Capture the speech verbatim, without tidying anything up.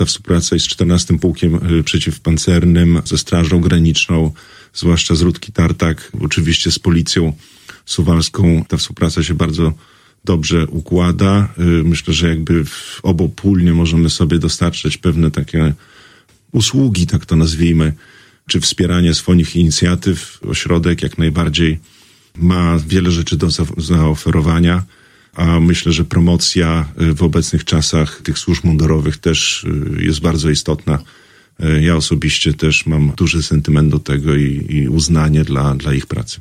Ta współpraca jest z czternastym Pułkiem Przeciwpancernym, ze Strażą Graniczną, zwłaszcza z Rudki Tartak, oczywiście z Policją Suwalską. Ta współpraca się bardzo dobrze układa. Myślę, że jakby obopólnie możemy sobie dostarczać pewne takie usługi, tak to nazwijmy, czy wspieranie swoich inicjatyw. Ośrodek jak najbardziej ma wiele rzeczy do zaoferowania, a myślę, że promocja w obecnych czasach tych służb mundurowych też jest bardzo istotna. Ja osobiście też mam duży sentyment do tego i, i uznanie dla, dla ich pracy.